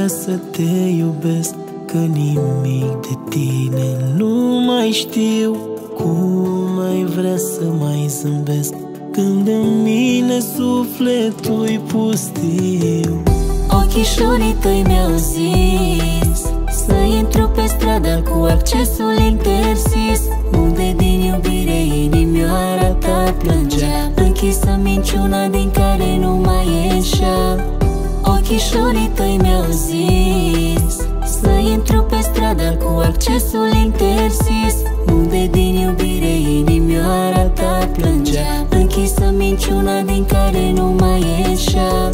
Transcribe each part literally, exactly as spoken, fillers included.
vrea să te iubesc, că nimic de tine nu mai știu. Cum ai vrea să mai zâmbesc când în mine sufletul-i pustiu? Ochișorii tăi mi-au zis să intru pe stradă cu accesul interzis, unde din iubire inimioara ta plângea, închisă minciuna din care nu mai ieșea. Ochișorii tăi mi-au zis să intru pe stradă cu accesul interzis, unde din iubire inimioara ta plângea, închisă minciuna din care nu mai ieșea.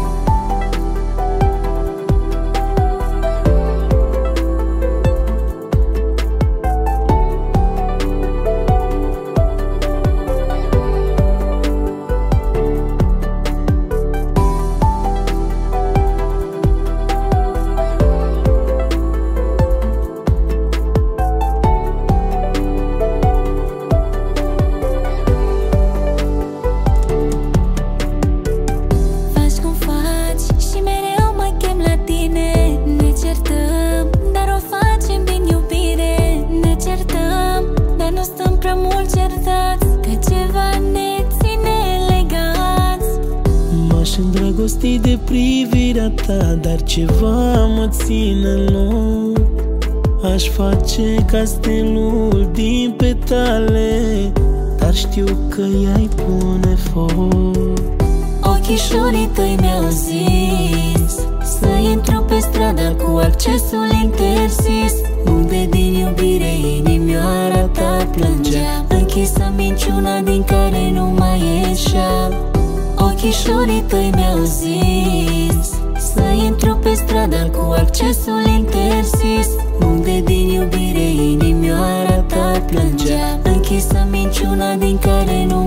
M-aș îndrăgosti de privirea ta, dar ceva mă ține în loc. Aș face castelul din petale, dar știu că i-ai pune foc. Ochișorii tăi mi-au zis să intru pe stradă cu accesul interzis, unde din iubire inimioara ta plângea, închisă minciuna din care nu mai ieșea. Ochișorii tăi mi-au zis să intru pe stradă cu accesul interzis, unde din iubire inimioara ta plângea, închisă minciuna din care nu